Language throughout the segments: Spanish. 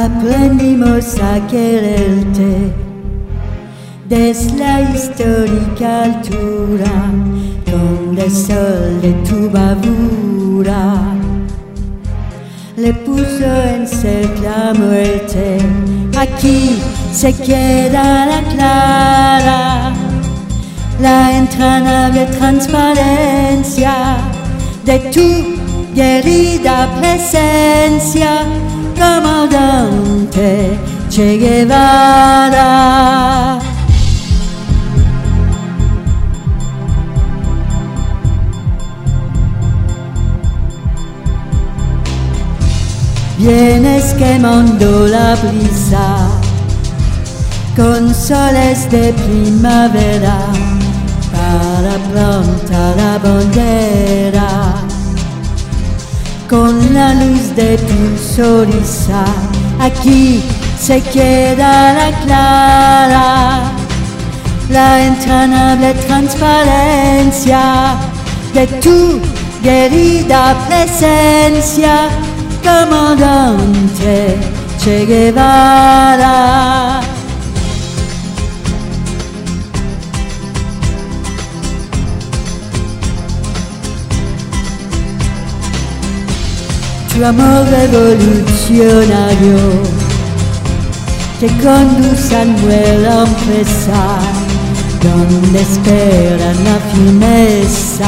aprendimos a quererte desde la histórica altura, donde el sol de tu bravura le puso en cerca la muerte. Aquí se queda la clara, la entrañable transparencia de tu querida presencia, comandante Che Guevara. Vienes quemando la brisa con soles de primavera para plantar la bandera. Con la luz de tu sonrisa, aquí se queda la clara, la entrañable transparencia de tu querida presencia, comandante Che Guevara. Tu amor revolucionario te conduce a nueva empresa, donde esperan la firmeza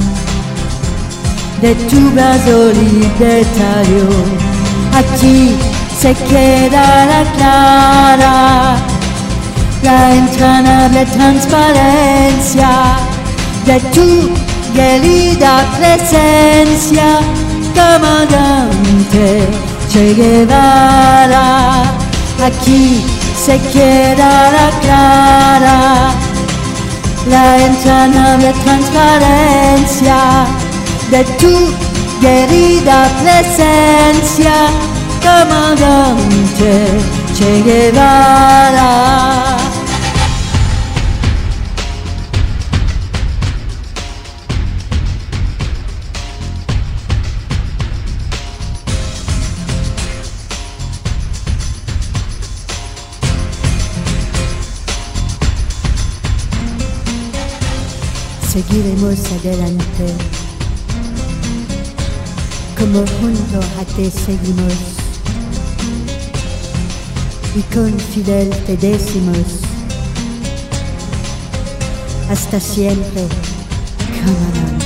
de tu brazo libertario. Aquí se queda la clara, la entrañable transparencia de tu querida presencia, comandante Che Guevara. Aquí se queda la clara, la entrañable transparencia de tu querida presencia, comandante Che Guevara. Seguiremos adelante, como juntos a ti seguimos, y con Fidel te decimos, hasta siempre, comandante.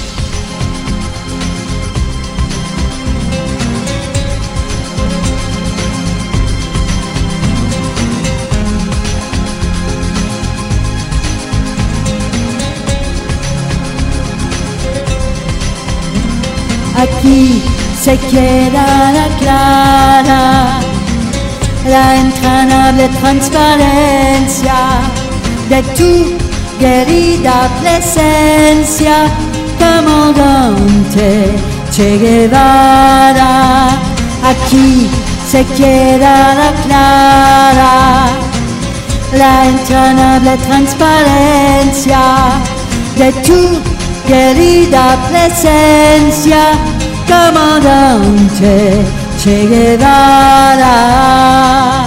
Aquí se queda la clara, la entrañable transparencia de tu querida presencia, comandante Che Guevara. Aquí se queda la clara, la entrañable transparencia de tu querida presencia, comandante Che Guevara.